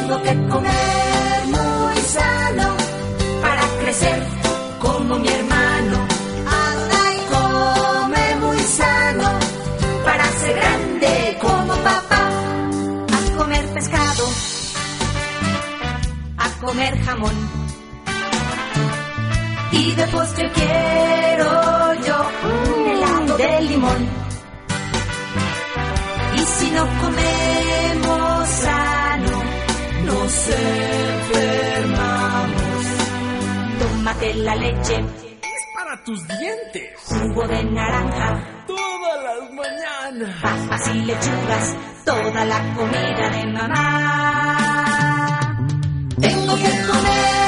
Tengo que comer muy sano para crecer como mi hermano. Comer muy sano para ser grande como papá. A comer pescado, a comer jamón. Y de postre quiero yo un helado de limón. Y si no comemos sano, nos enfermamos. Tómate la leche, es para tus dientes. Jugo de naranja, todas las mañanas. Papas y lechugas, toda la comida de mamá. Tengo que comer